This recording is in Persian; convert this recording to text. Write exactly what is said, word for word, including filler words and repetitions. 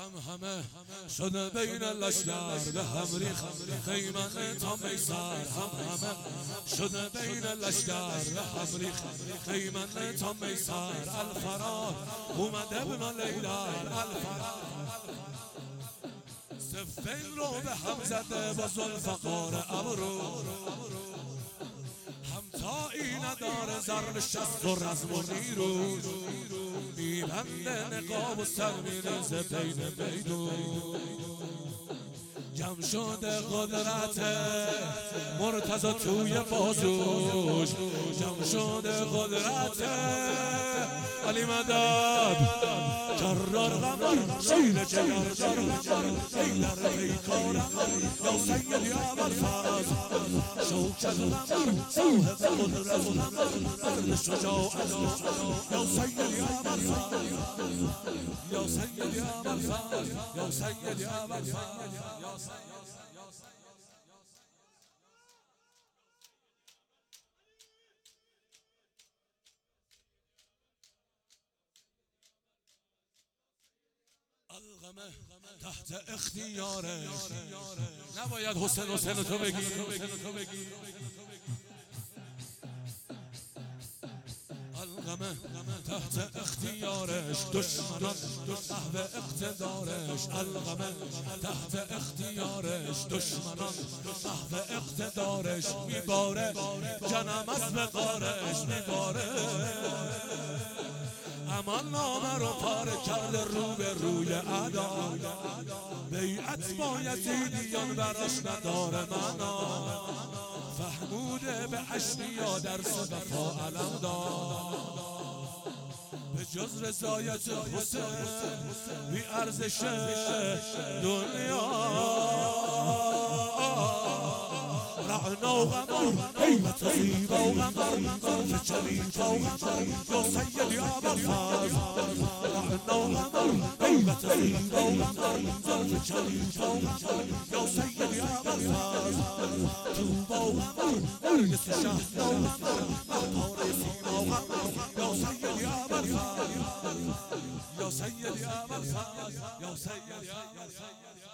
هم همه شده بین لشگر به هم ریخ خیمن تا میسر هم همه شده بین لشگر به هم ریخ خیمن تا میسر الفرار اومد ابن لیلا الفرار سفین رو به هم زده با ذوالفقار ابرو همتایی نداره زر نشست و رزم و نیرو میبنده نقاب و سر میریزه بین میدون جمع شده قدرت مرتضی توی بازوش جمع شده قدرت علی مدد جرار غمر شیر جگردار حیدر پیکارم یا سیدی ابوالفضل شوکت غمر صاحب قدرت مرد شجاعت یا سیدی ابوالفضل یا سیدی ابوالفضل یا سیدی ابوالفضل الغمه تحت اختیارش نباید حسین حسین تو بگی الغمه تحت اختیارش دشمنان قهوه اقتدارش الغمه تحت اختیارش دشمنان قهوه اقتدارش میباره جنم از مقارش میباره امان نامه رو پاره کرده رو به روی ادا بیعت با یزیدیان براش نداره معنا فهموده به اشنیا درس وفا علم داد به جز رضایت حسین بی ارزش دنیا رعنا و غمر حیبت غیبه و غمر ظرف چلیتا و غمر یا سیدی ابوالفضل رعنا و غمر حیبت غیبه و غمر ظرف چلیتا و غمر یا سیدی ابوالفضل توبا و غمر نرگس شهدا و غمر مهتار سیما و غمر یا سیدی ابوالفضل یا سیدی ابوالفضل یا سیدی ابوالفضل